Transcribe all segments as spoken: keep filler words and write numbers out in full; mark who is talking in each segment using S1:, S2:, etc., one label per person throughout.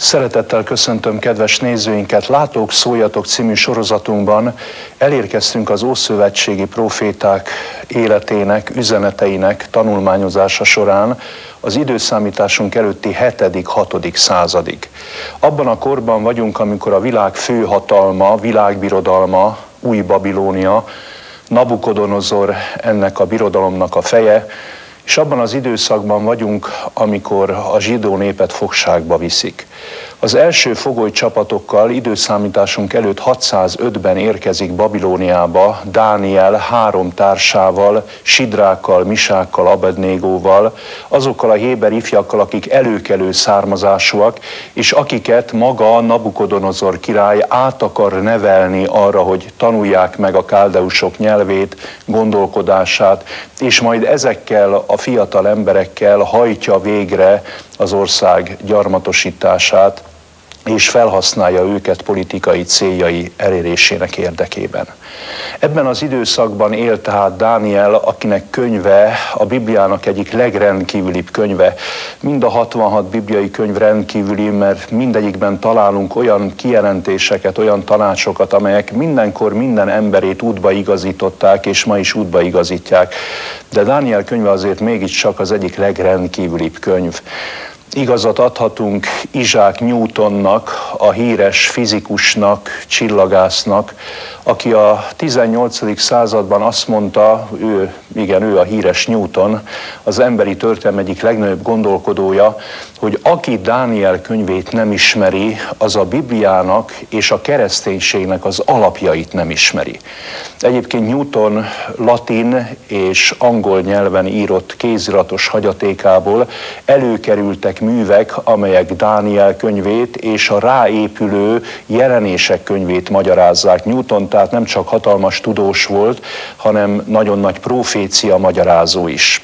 S1: Szeretettel köszöntöm kedves nézőinket! Látók, szóljatok című sorozatunkban elérkeztünk az ószövetségi próféták életének, üzeneteinek tanulmányozása során az időszámításunk előtti hetedik hatodik századig. Abban a korban vagyunk, amikor a világ főhatalma, világbirodalma, Új Babilónia, Nabukodonozor ennek a birodalomnak a feje, és abban az időszakban vagyunk, amikor a zsidó népet fogságba viszik. Az első fogoly csapatokkal időszámításunk előtt hatszázötben érkezik Babilóniába Dániel három társával, Sidrákkal, Misákkal, Abednégóval, azokkal a héber ifjakkal, akik előkelő származásúak, és akiket maga Nabukodonozor király át akar nevelni arra, hogy tanulják meg a káldeusok nyelvét, gondolkodását, és majd ezekkel a fiatal emberekkel hajtja végre az ország gyarmatosítását, és felhasználja őket politikai céljai elérésének érdekében. Ebben az időszakban él tehát Dániel, akinek könyve a Bibliának egyik legrendkívülibb könyve. Mind a hatvanhat bibliai könyv rendkívüli, mert mindegyikben találunk olyan kijelentéseket, olyan tanácsokat, amelyek mindenkor minden emberét útba igazították, és ma is útba igazítják. De Dániel könyve azért mégiscsak az egyik legrendkívülibb könyv. Igazat adhatunk Isaac Newtonnak, a híres fizikusnak, csillagásznak, aki a tizennyolcadik században azt mondta, ő, igen, ő a híres Newton, az emberi történelem egyik legnagyobb gondolkodója, hogy aki Dániel könyvét nem ismeri, az a Bibliának és a kereszténységnek az alapjait nem ismeri. Egyébként Newton latin és angol nyelven írott kéziratos hagyatékából előkerültek művek, amelyek Dániel könyvét és a ráépülő jelenések könyvét magyarázzák. Newton tehát nem csak hatalmas tudós volt, hanem nagyon nagy profécia magyarázó is.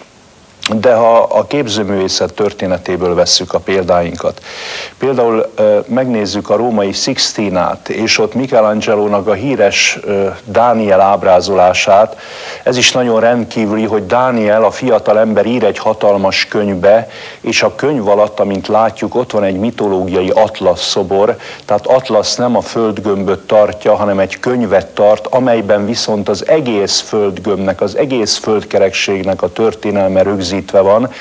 S1: De ha a képzőművészet történetéből vesszük a példáinkat, például megnézzük a római Sixtinát, és ott Michelangelónak a híres Dániel ábrázolását, ez is nagyon rendkívüli, hogy Dániel, a fiatal ember ír egy hatalmas könyvbe, és a könyv alatt, amint látjuk, ott van egy mitológiai atlasz szobor, tehát atlasz nem a földgömböt tartja, hanem egy könyvet tart, amelyben viszont az egész földgömbnek, az egész földkerekségnek a történelme rögzítve van.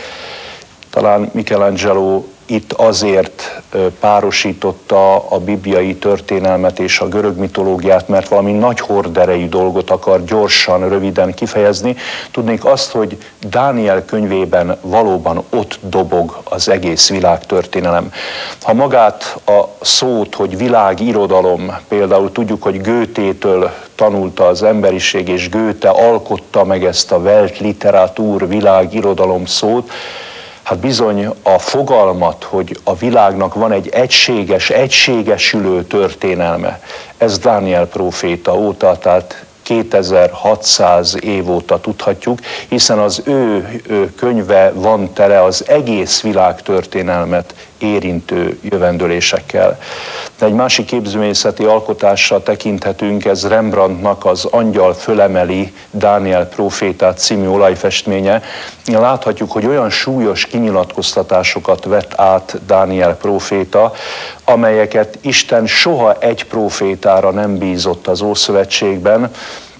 S1: Talán Michelangelo itt azért párosította a bibliai történelmet és a görög mitológiát, mert valami nagy horderejű dolgot akar gyorsan, röviden kifejezni. Tudnék azt, hogy Dániel könyvében valóban ott dobog az egész világtörténelem. Ha magát a szót, hogy világirodalom, például tudjuk, hogy Goethétől tanulta az emberiség, és Goethe alkotta meg ezt a Weltliteratur, világirodalom szót, hát bizony a fogalmat, hogy a világnak van egy egységes, egységesülő történelme, ez Dániel próféta óta, tehát kétezer-hatszáz év óta tudhatjuk, hiszen az ő, ő könyve van tele az egész világtörténelmet érintő jövendőlésekkel. De egy másik képzőművészeti alkotásra tekinthetünk, ez Rembrandtnak az Angyal fölemeli Dániel prófétát című olajfestménye. Láthatjuk, hogy olyan súlyos kinyilatkoztatásokat vett át Dániel próféta, amelyeket Isten soha egy prófétára nem bízott az Ószövetségben.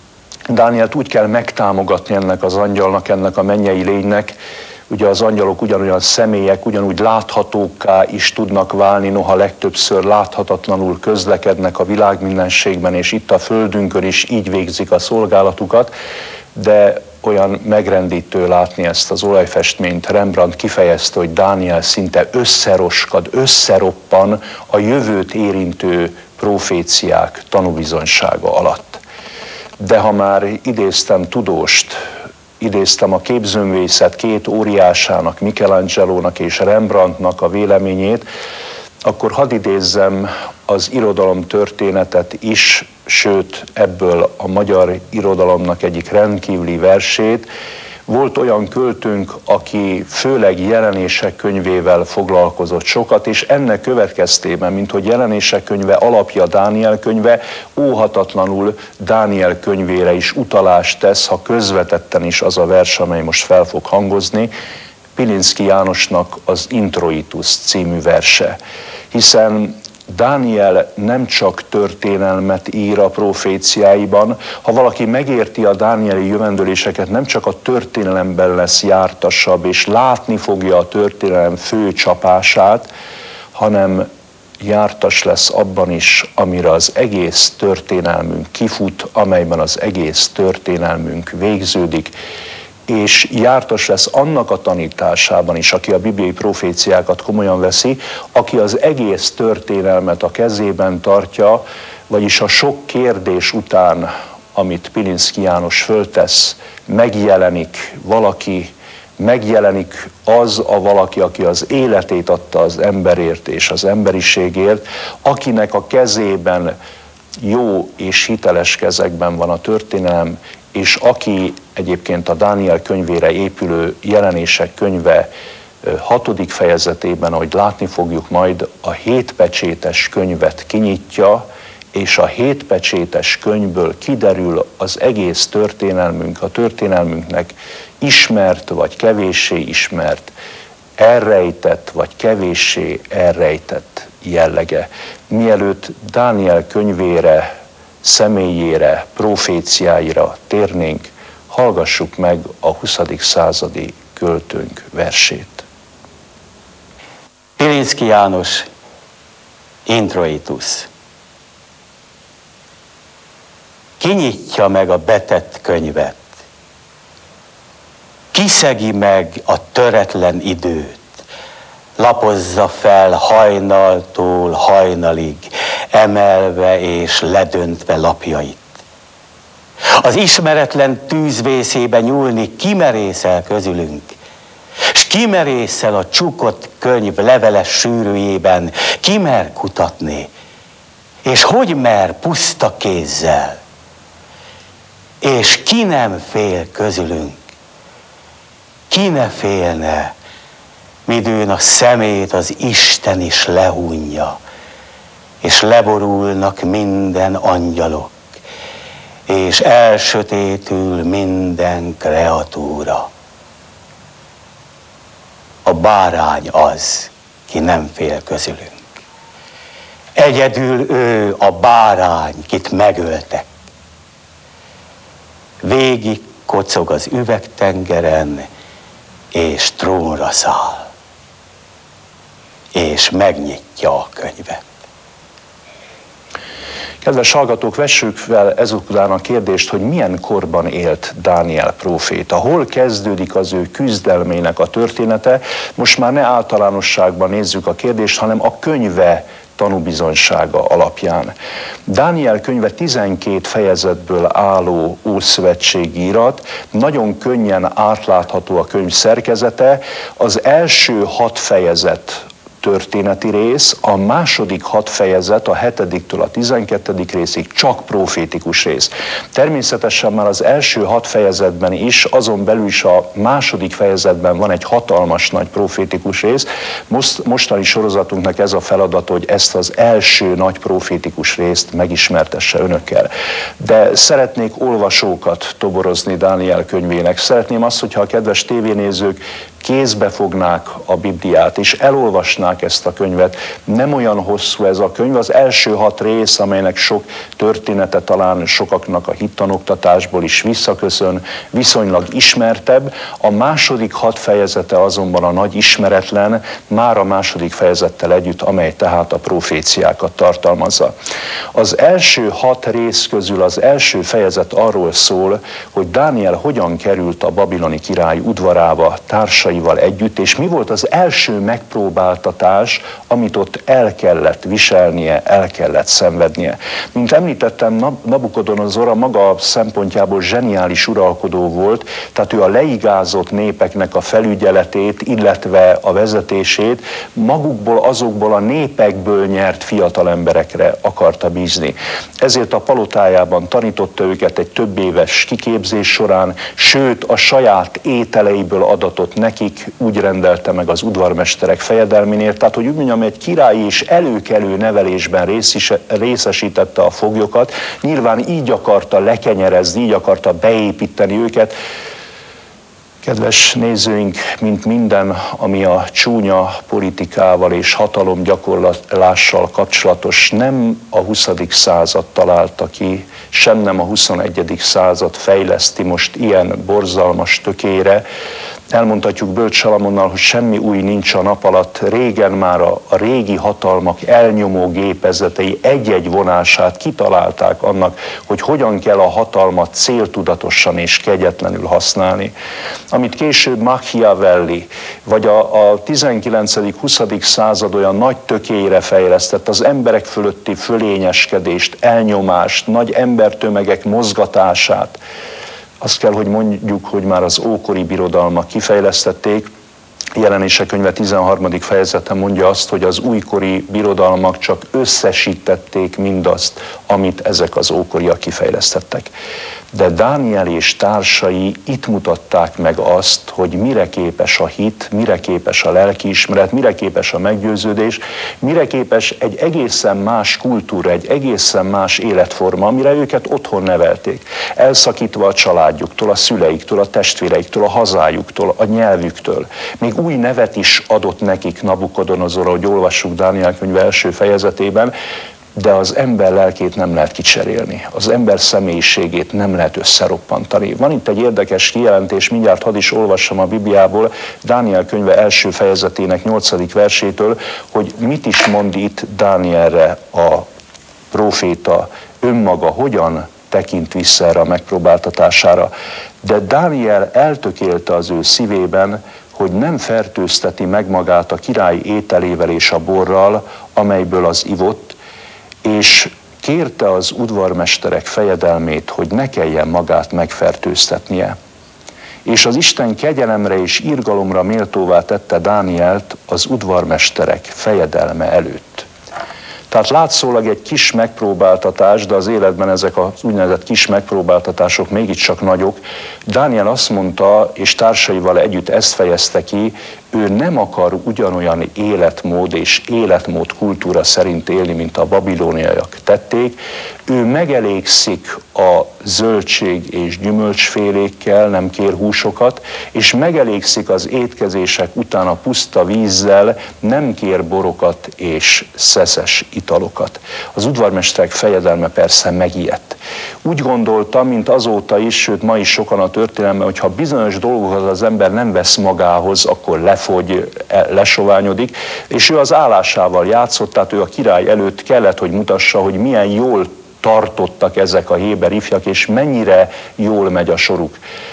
S1: Dánielt úgy kell megtámogatni ennek az angyalnak, ennek a mennyei lénynek. Ugye az angyalok ugyanolyan személyek, ugyanúgy láthatókká is tudnak válni, noha legtöbbször láthatatlanul közlekednek a világmindenségben, és itt a földünkön is így végzik a szolgálatukat, de olyan megrendítő látni ezt az olajfestményt. Rembrandt kifejezte, hogy Dániel szinte összeroskad, összeroppan a jövőt érintő proféciák tanúbizonysága alatt. De ha már idéztem tudóst, idéztem a képzőművészet két óriásának, Michelangelónak és Rembrandtnak a véleményét, akkor hadd idézzem az irodalom történetet is, sőt ebből a magyar irodalomnak egyik rendkívüli versét. Volt olyan költőnk, aki főleg Jelenések könyvével foglalkozott sokat, és ennek következtében, mint hogy Jelenések könyve alapja Dániel könyve, óhatatlanul Dániel könyvére is utalást tesz, ha közvetetten is az a vers, amely most fel fog hangozni. Pilinszky Jánosnak az Introitus című verse, hiszen Dániel nem csak történelmet ír a proféciáiban, ha valaki megérti a dánieli jövendőléseket, nem csak a történelemben lesz jártasabb, és látni fogja a történelem fő csapását, hanem jártas lesz abban is, amire az egész történelmünk kifut, amelyben az egész történelmünk végződik, és jártas lesz annak a tanításában is, aki a bibliai proféciákat komolyan veszi, aki az egész történelmet a kezében tartja, vagyis a sok kérdés után, amit Pilinszky János föltesz, megjelenik valaki, megjelenik az a valaki, aki az életét adta az emberért és az emberiségért, akinek a kezében jó és hiteles kezekben van a történelem, és aki egyébként a Dániel könyvére épülő Jelenések könyve hatodik fejezetében, ahogy látni fogjuk majd, a hétpecsétes könyvet kinyitja, és a hétpecsétes könyvből kiderül az egész történelmünk, a történelmünknek ismert vagy kevéssé ismert, elrejtett vagy kevéssé elrejtett jellege. Mielőtt Dániel könyvére, személyére, proféciáira térnénk, hallgassuk meg a huszadik századi költőnk versét.
S2: Pilinszky János, Introitus. Kinyitja meg a betett könyvet, kiszegi meg a töretlen időt, lapozza fel hajnaltól hajnalig, emelve és ledöntve lapjait. Az ismeretlen tűzvészébe nyúlni kimerészel közülünk, s kimerészel a csukott könyv leveles sűrűjében, kimer kutatni, és hogy mer puszta kézzel, és ki nem fél közülünk, ki ne félne, midőn a szemét az Isten is lehúnyja, és leborulnak minden angyalok, és elsötétül minden kreatúra. A bárány az, ki nem fél közülünk. Egyedül ő a bárány, kit megöltek. Végig kocog az üvegtengeren, és trónra száll, és megnyitja a könyvet.
S1: Kedves hallgatók, vessük fel ezután a kérdést, hogy milyen korban élt Dániel próféta, hol kezdődik az ő küzdelmének a története. Most már ne általánosságban nézzük a kérdést, hanem a könyve tanúbizonysága alapján. Dániel könyve tizenkét fejezetből álló ószövetségi írat, nagyon könnyen átlátható a könyv szerkezete. Az első hat fejezet történeti rész, a második hat fejezet, a hetediktől a tizenkettedik részig csak profétikus rész. Természetesen már az első hat fejezetben is, azon belül is a második fejezetben van egy hatalmas nagy profétikus rész. Most, mostani sorozatunknak ez a feladat, hogy ezt az első nagy profétikus részt megismertesse önökkel. De szeretnék olvasókat toborozni Dániel könyvének. Szeretném azt, hogyha a kedves tévénézők kézbe fognák a Bibliát, és elolvasnák ezt a könyvet. Nem olyan hosszú ez a könyv, az első hat rész, amelynek sok története talán sokaknak a hittanoktatásból is visszaköszön, viszonylag ismertebb. A második hat fejezete azonban a nagy ismeretlen, már a második fejezettel együtt, amely tehát a proféciákat tartalmazza. Az első hat rész közül az első fejezet arról szól, hogy Dániel hogyan került a babiloni király udvarába társaival együtt, és mi volt az első megpróbáltatás, amit ott el kellett viselnie, el kellett szenvednie. Mint említettem, Nabukodonozor a maga szempontjából zseniális uralkodó volt, tehát ő a leigázott népeknek a felügyeletét, illetve a vezetését magukból, azokból a népekből nyert fiatal emberekre akarta bízni. Ezért a palotájában tanította őket egy több éves kiképzés során, sőt a saját ételeiből adatott nekik, úgy rendelte meg az udvarmesterek fejedelménél, tehát hogy úgy mondjam, egy királyi és előkelő nevelésben részesítette a foglyokat, nyilván így akarta lekenyerezni, így akarta beépíteni őket. Kedves nézőink, mint minden, ami a csúnya politikával és hatalomgyakorlással kapcsolatos, nem a huszadik század találta ki, sem nem a huszonegyedik század fejleszti most ilyen borzalmas tökére. Elmondhatjuk Bölcs Salamonnal, hogy semmi új nincs a nap alatt. Régen már a, a régi hatalmak elnyomó gépezetei egy-egy vonását kitalálták annak, hogy hogyan kell a hatalmat céltudatosan és kegyetlenül használni. Amit később Machiavelli, vagy a, a tizenkilencedik-huszadik század olyan nagy tökére fejlesztett, az emberek fölötti fölényeskedést, elnyomást, nagy embertömegek mozgatását, azt kell, hogy mondjuk, hogy már az ókori birodalmak kifejlesztették. Jelenések könyve tizenharmadik fejezete mondja azt, hogy az újkori birodalmak csak összesítették mindazt, amit ezek az ókoriak kifejlesztettek. De Dániel és társai itt mutatták meg azt, hogy mire képes a hit, mire képes a lelkiismeret, mire képes a meggyőződés, mire képes egy egészen más kultúra, egy egészen más életforma, amire őket otthon nevelték. Elszakítva a családjuktól, a szüleiktől, a testvéreiktől, a hazájuktól, a nyelvüktől. Még új nevet is adott nekik Nabukodonozor, ahogy olvassuk Dániel könyve első fejezetében, de az ember lelkét nem lehet kicserélni, az ember személyiségét nem lehet összeroppantani. Van itt egy érdekes kijelentés, mindjárt hadd is olvassam a Bibliából, Dániel könyve első fejezetének nyolcadik versétől, hogy mit is mond itt Dánielre a próféta, önmaga hogyan tekint vissza erre a megpróbáltatására. De Dániel eltökélte az ő szívében, hogy nem fertőzteti meg magát a király ételével és a borral, amelyből az ivott, és kérte az udvarmesterek fejedelmét, hogy ne kelljen magát megfertőztetnie. És az Isten kegyelemre és irgalomra méltóvá tette Dánielt az udvarmesterek fejedelme előtt. Tehát látszólag egy kis megpróbáltatás, de az életben ezek az úgynevezett kis megpróbáltatások mégiscsak nagyok. Dániel azt mondta, és társaival együtt ezt fejezte ki, ő nem akar ugyanolyan életmód és életmód kultúra szerint élni, mint a babilóniaiak tették. Ő megelégszik a zöldség és gyümölcsfélékkel, nem kér húsokat, és megelégszik az étkezések után a puszta vízzel, nem kér borokat és szeszes italokat. Az udvarmesterek fejedelme persze megijedt. Úgy gondolta, mint azóta is, sőt ma is sokan a történelemben, hogy ha bizonyos dolgokat az ember nem vesz magához, akkor lefogy, lesoványodik, és ő az állásával játszott, tehát ő a király előtt kellett, hogy mutassa, hogy milyen jól tartottak ezek a héber ifjak, és mennyire jól megy a soruk.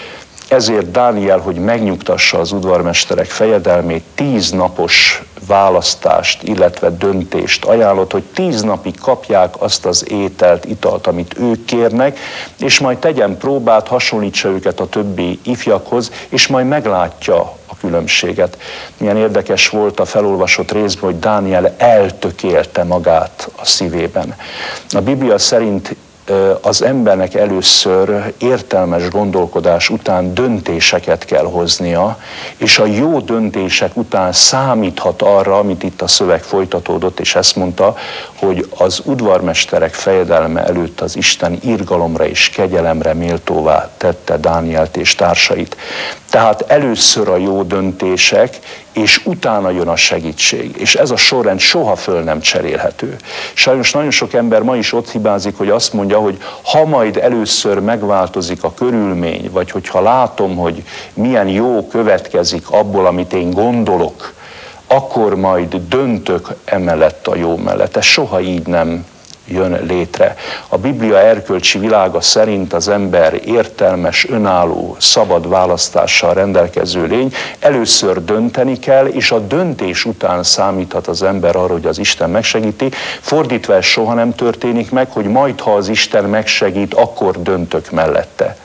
S1: Ezért Dániel, hogy megnyugtassa az udvarmesterek fejedelmét, tíz napos választást, illetve döntést ajánlott, hogy tíz napig kapják azt az ételt, italt, amit ők kérnek, és majd tegyen próbát, hasonlítsa őket a többi ifjakhoz, és majd meglátja a különbséget. Milyen érdekes volt a felolvasott részben, hogy Dániel eltökélte magát a szívében. A Biblia szerint az embernek először értelmes gondolkodás után döntéseket kell hoznia, és a jó döntések után számíthat arra, amit itt a szöveg folytatódott, és ezt mondta, hogy az udvarmesterek fejedelme előtt az Isten irgalomra és kegyelemre méltóvá tette Dánielt és társait. Tehát először a jó döntések, és utána jön a segítség. És ez a sorrend soha föl nem cserélhető. Sajnos nagyon sok ember ma is ott hibázik, hogy azt mondja, hogy ha majd először megváltozik a körülmény, vagy hogyha látom, hogy milyen jó következik abból, amit én gondolok, akkor majd döntök emellett a jó mellett. Ez soha így nem jön létre. A Biblia erkölcsi világa szerint az ember értelmes, önálló, szabad választással rendelkező lény. Először dönteni kell, és a döntés után számíthat az ember arra, hogy az Isten megsegíti. Fordítva ez soha nem történik meg, hogy majd, ha az Isten megsegít, akkor döntök mellette.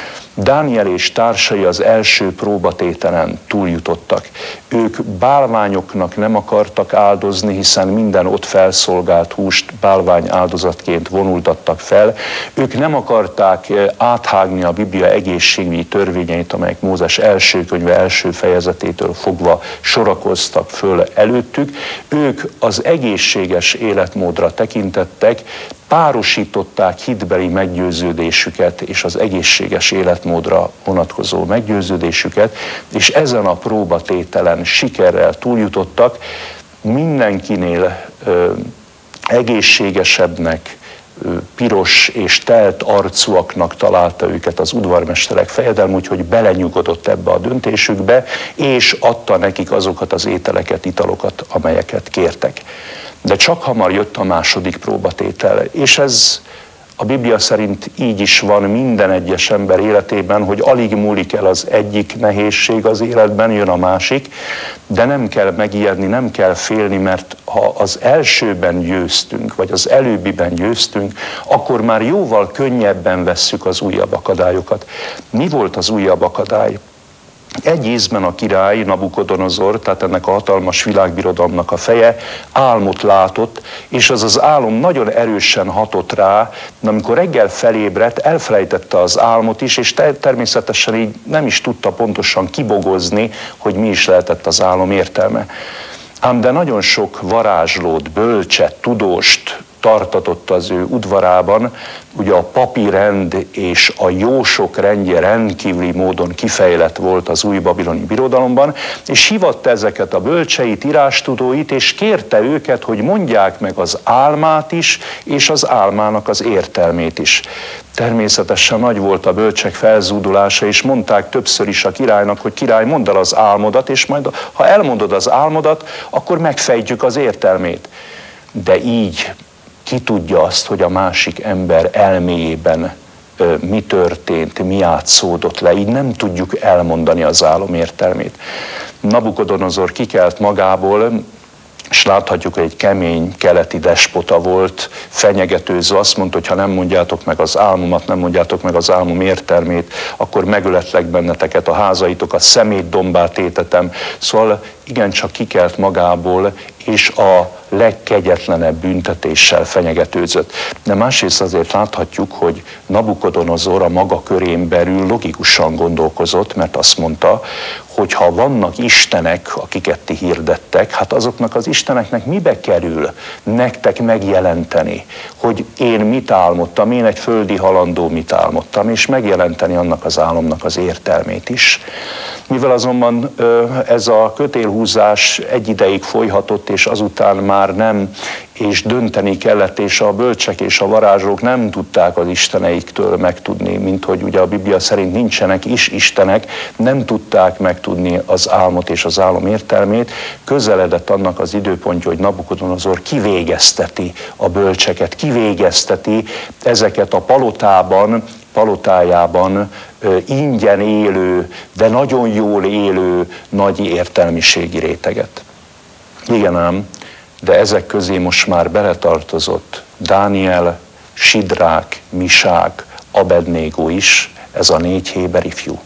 S1: Dániel és társai az első próbatételen túljutottak. Ők bálványoknak nem akartak áldozni, hiszen minden ott felszolgált húst bálvány áldozatként vonultattak fel. Ők nem akarták áthágni a Biblia egészségügyi törvényeit, amelyek Mózes első könyve első fejezetétől fogva sorakoztak föl előttük. Ők az egészséges életmódra tekintettek, párosították hitbeli meggyőződésüket és az egészséges életmódra vonatkozó meggyőződésüket, és ezen a próbatételen sikerrel túljutottak. Mindenkinél ö, egészségesebbnek, ö, piros és telt arcúaknak találta őket az udvarmesterek fejedelme, úgyhogy belenyugodott ebbe a döntésükbe, és adta nekik azokat az ételeket, italokat, amelyeket kértek. De csak hamar jött a második próbatétel, és ez a Biblia szerint így is van minden egyes ember életében, hogy alig múlik el az egyik nehézség az életben, jön a másik, de nem kell megijedni, nem kell félni, mert ha az elsőben győztünk, vagy az előbbiben győztünk, akkor már jóval könnyebben vesszük az újabb akadályokat. Mi volt az újabb akadály? Egy ízben a király, Nabukodonozor, tehát ennek a hatalmas világbirodalomnak a feje, álmot látott, és az az álom nagyon erősen hatott rá, de amikor reggel felébredt, elfelejtette az álmot is, és természetesen így nem is tudta pontosan kibogozni, hogy mi is lehetett az álom értelme. Ám de nagyon sok varázslót, bölcset, tudóst tartatott az ő udvarában, ugye a papi rend és a jósok rendje rendkívüli módon kifejlett volt az új babiloni birodalomban, és hívatta ezeket a bölcseit, írástudóit, és kérte őket, hogy mondják meg az álmát is, és az álmának az értelmét is. Természetesen nagy volt a bölcsek felzúdulása, és mondták többször is a királynak, hogy király, mondd el az álmodat, és majd ha elmondod az álmodat, akkor megfejtjük az értelmét. De így ki tudja azt, hogy a másik ember elméjében ö, mi történt, mi átszódott le, így nem tudjuk elmondani az álom értelmét. Nabukodonozor kikelt magából, és láthatjuk, hogy egy kemény keleti despota volt, fenyegetőzve, azt mondta, hogy ha nem mondjátok meg az álmomat, nem mondjátok meg az álmom értelmét, akkor megöletlek benneteket, a házaitokat szemétdombá tétetem. Szóval igencsak kikelt magából, és a legkegyetlenebb büntetéssel fenyegetőzött. De másrészt azért láthatjuk, hogy Nabukodonozor a maga körén belül logikusan gondolkozott, mert azt mondta, hogy ha vannak istenek, akiket ti hirdettek, hát azoknak az isteneknek mibe kerül nektek megjelenteni, hogy én mit álmodtam, én egy földi halandó mit álmodtam, és megjelenteni annak az álomnak az értelmét is. Mivel azonban ez a kötélhúzás egy ideig folyhatott, és azután már nem, és dönteni kellett, és a bölcsek és a varázslók nem tudták az isteneiktől megtudni, mint hogy ugye a Biblia szerint nincsenek is istenek, nem tudták megtudni az álmot és az álom értelmét, közeledett annak az időpontja, hogy Nabukodonozor kivégezteti a bölcseket, kivégezteti ezeket a palotában, palotájában ingyen élő, de nagyon jól élő nagy értelmiségi réteget. Igen ám, de ezek közé most már beletartozott Dániel, Sidrák, Misák, Abednégó is, ez a négy héber ifjú.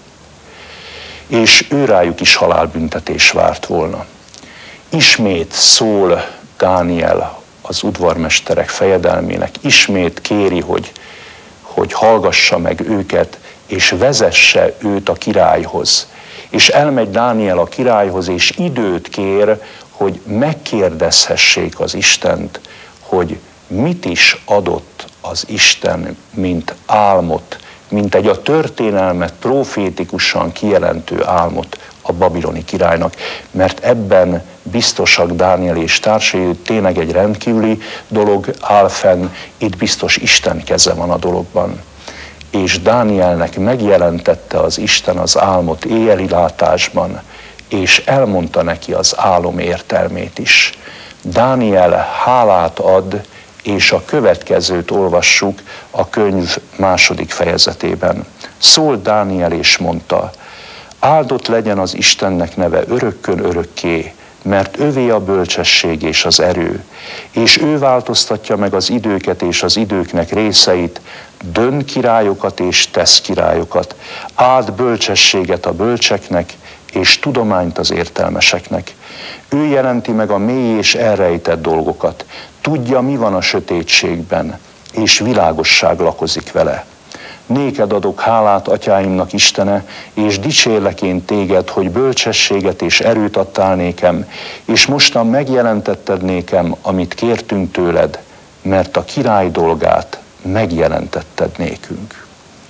S1: És őrájuk is halálbüntetés várt volna. Ismét szól Dániel az udvarmesterek fejedelmének, ismét kéri, hogy, hogy hallgassa meg őket, és vezesse őt a királyhoz. És elmegy Dániel a királyhoz, és időt kér, hogy megkérdezhessék az Istent, hogy mit is adott az Isten, mint álmot, mint egy a történelmet profétikusan kijelentő álmot a babiloni királynak, mert ebben biztosak Dániel és társai, hogy tényleg egy rendkívüli dolog áll fenn, itt biztos Isten keze van a dologban. És Dánielnek megjelentette az Isten az álmot éjjeli látásban, és elmondta neki az álom értelmét is. Dániel hálát ad, és a következőt olvassuk a könyv második fejezetében. Szólt Dániel és mondta, áldott legyen az Istennek neve örökkön örökké, mert övé a bölcsesség és az erő, és ő változtatja meg az időket és az időknek részeit, dönt királyokat és tesz királyokat, áld bölcsességet a bölcseknek, és tudományt az értelmeseknek. Ő jelenti meg a mély és elrejtett dolgokat, tudja, mi van a sötétségben, és világosság lakozik vele. Néked adok hálát, atyáimnak Istene, és dicsérlek én téged, hogy bölcsességet és erőt adtál nékem, és mostan megjelentetted nékem, amit kértünk tőled, mert a király dolgát megjelentetted nékünk.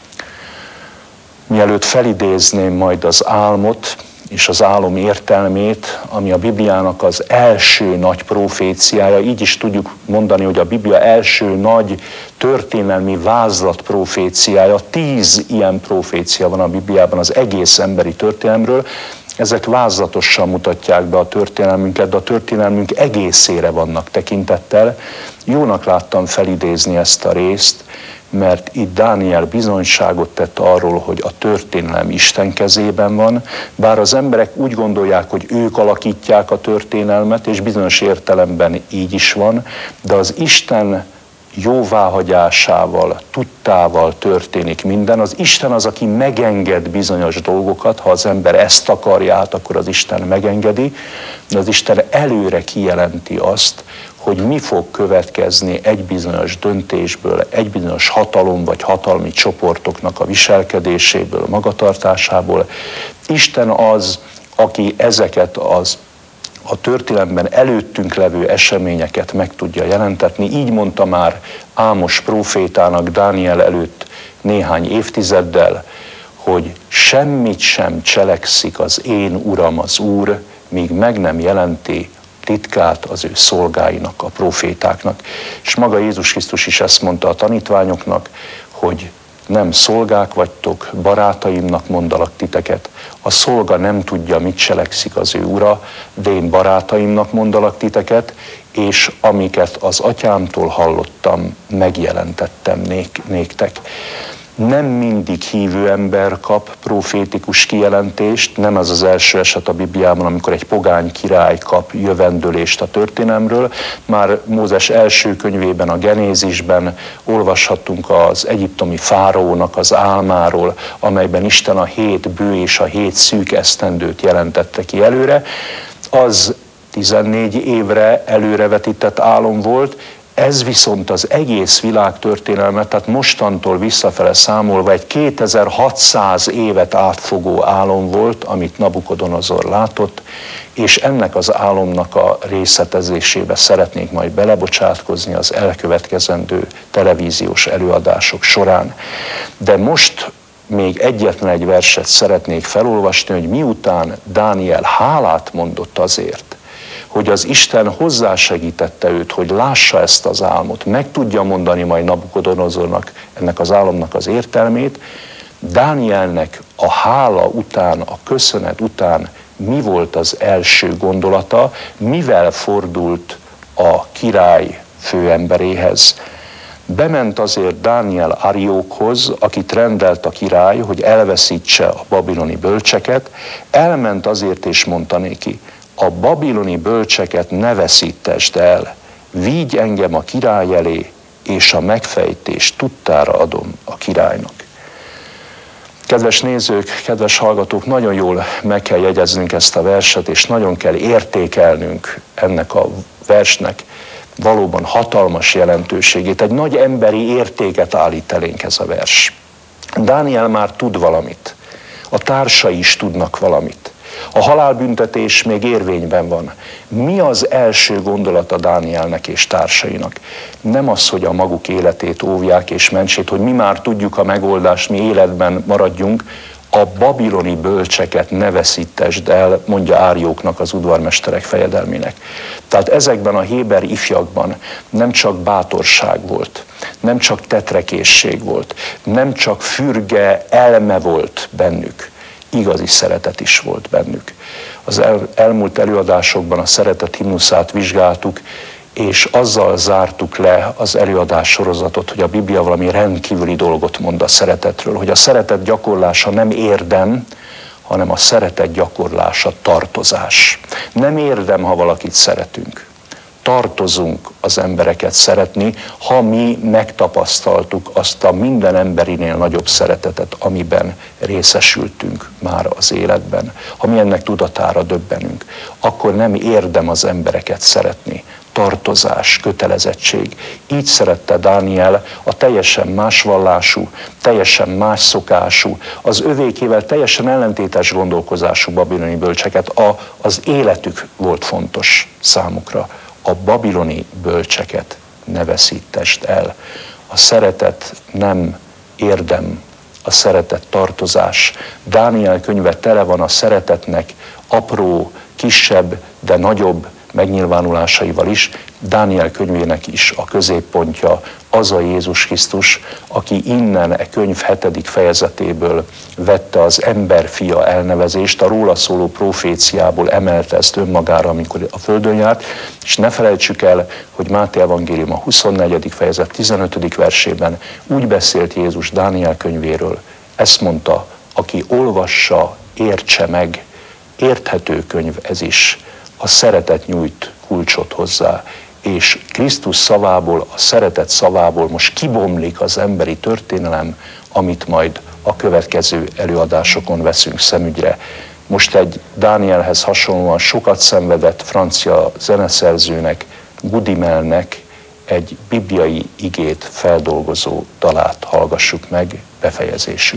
S1: Mielőtt felidézném majd az álmot és az álom értelmét, ami a Bibliának az első nagy proféciája, így is tudjuk mondani, hogy a Biblia első nagy történelmi vázlat proféciája, tíz ilyen profécia van a Bibliában az egész emberi történelemről. Ezek vázlatosan mutatják be a történelmünket, de a történelmünk egészére vannak tekintettel. Jónak láttam felidézni ezt a részt, mert itt Dániel bizonyságot tett arról, hogy a történelem Isten kezében van, bár az emberek úgy gondolják, hogy ők alakítják a történelmet, és bizonyos értelemben így is van, de az Isten jóváhagyásával, tudtával történik minden. Az Isten az, aki megenged bizonyos dolgokat, ha az ember ezt akarja, hát akkor az Isten megengedi, de az Isten előre kijelenti azt, hogy mi fog következni egy bizonyos döntésből, egy bizonyos hatalom vagy hatalmi csoportoknak a viselkedéséből, magatartásából. Isten az, aki ezeket az a történelemben előttünk levő eseményeket meg tudja jelentetni. Így mondta már Ámos prófétának Dániel előtt néhány évtizeddel, hogy semmit sem cselekszik az én Uram az Úr, míg meg nem jelenti titkát az ő szolgáinak, a prófétáknak. És maga Jézus Krisztus is ezt mondta a tanítványoknak, hogy nem szolgák vagytok, barátaimnak mondalak titeket. A szolga nem tudja, mit cselekszik az ő ura, de én barátaimnak mondalak titeket, és amiket az atyámtól hallottam, megjelentettem nék, néktek. Nem mindig hívő ember kap profétikus kijelentést, nem ez az első eset a Bibliában, amikor egy pogány király kap jövendőlést a történelemről. Már Mózes első könyvében, a Genézisben olvashattunk az egyiptomi fáraónak az álmáról, amelyben Isten a hét bő és a hét szűk esztendőt jelentette ki előre. Az tizennégy évre előrevetített álom volt. Ez viszont az egész világ történelmet, tehát mostantól visszafele számolva egy kétezer-hatszáz évet átfogó álom volt, amit Nabukodonozor látott, és ennek az álomnak a részletezésébe szeretnék majd belebocsátkozni az elkövetkezendő televíziós előadások során. De most még egyetlen egy verset szeretnék felolvasni, hogy miután Dániel hálát mondott azért, hogy az Isten hozzásegítette őt, hogy lássa ezt az álmot, meg tudja mondani majd Nabukodonozornak ennek az álomnak az értelmét, Dánielnek a hála után, a köszönet után mi volt az első gondolata, mivel fordult a király főemberéhez. Bement azért Dániel Ariókhoz, akit rendelt a király, hogy elveszítse a babiloni bölcseket, elment azért és mondta néki, a babiloni bölcseket ne veszítesd el, vigy engem a király elé, és a megfejtést tudtára adom a királynak. Kedves nézők, kedves hallgatók, nagyon jól meg kell jegyeznünk ezt a verset, és nagyon kell értékelnünk ennek a versnek valóban hatalmas jelentőségét. Egy nagy emberi értéket állít elénk ez a vers. Dániel már tud valamit, a társai is tudnak valamit. A halálbüntetés még érvényben van. Mi az első gondolata Dánielnek és társainak? Nem az, hogy a maguk életét óvják és mentsét, hogy mi már tudjuk a megoldást, mi életben maradjunk, a babiloni bölcseket ne veszítesd el, mondja Árióknak, az udvarmesterek fejedelmének. Tehát ezekben a héber ifjakban nem csak bátorság volt, nem csak tetrekészség volt, nem csak fürge elme volt bennük, igazi szeretet is volt bennük. Az el, elmúlt előadásokban a szeretet himnuszát vizsgáltuk, és azzal zártuk le az előadás sorozatot, hogy a Biblia valami rendkívüli dolgot mond a szeretetről, hogy a szeretet gyakorlása nem érdem, hanem a szeretet gyakorlása tartozás. Nem érdem, ha valakit szeretünk. Tartozunk az embereket szeretni, ha mi megtapasztaltuk azt a minden emberinél nagyobb szeretetet, amiben részesültünk már az életben. Ha mi ennek tudatára döbbenünk, akkor nem érdem az embereket szeretni. Tartozás, kötelezettség. Így szerette Dániel a teljesen más vallású, teljesen más szokású, az övékével teljesen ellentétes gondolkozású babiloni bölcseket. A, az életük volt fontos számukra. A babiloni bölcseket ne veszítesd el. A szeretet nem érdem, a szeretet tartozás. Dániel könyve tele van a szeretetnek apró, kisebb, de nagyobb megnyilvánulásaival is. Dániel könyvének is a középpontja az a Jézus Krisztus, aki innen e könyv hetedik fejezetéből vette az emberfia elnevezést, a róla szóló proféciából emelte ezt önmagára, amikor a földön járt, és ne felejtsük el, hogy Máté evangélium a huszonnegyedik fejezet tizenötödik versében úgy beszélt Jézus Dániel könyvéről, ezt mondta, aki olvassa, értse meg, érthető könyv ez is, a szeretet nyújt kulcsot hozzá, és Krisztus szavából, a szeretet szavából most kibomlik az emberi történelem, amit majd a következő előadásokon veszünk szemügyre. Most egy Dánielhez hasonlóan sokat szenvedett francia zeneszerzőnek, Gudimelnek egy bibliai igét feldolgozó dalát hallgassuk meg befejezésül.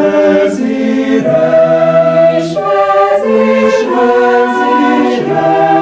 S3: vezére, és vezés, vezés, vezés.